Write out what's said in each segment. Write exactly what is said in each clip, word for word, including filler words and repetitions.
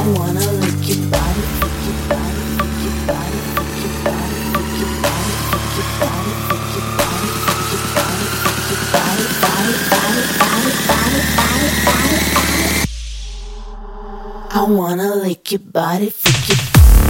wanna lick your body, lick your body, lick your body, lick your body, lick your body, lick your body, lick your body, lick your body, lick your body, body, body, body, body, body, body, body. I wanna lick your body, lick your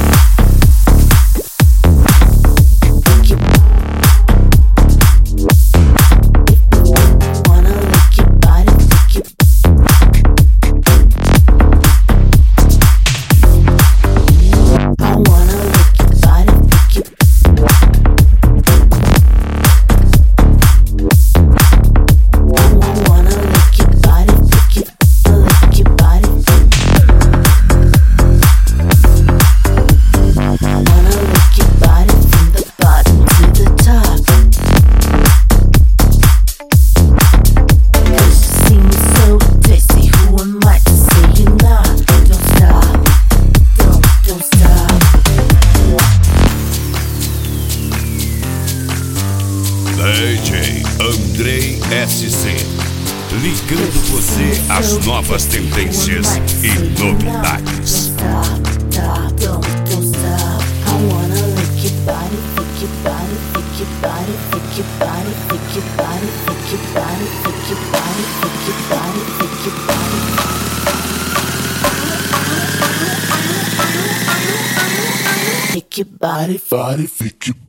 D J Andrei S C, ligando você às novas tendências e novidades. Body, body, body, body.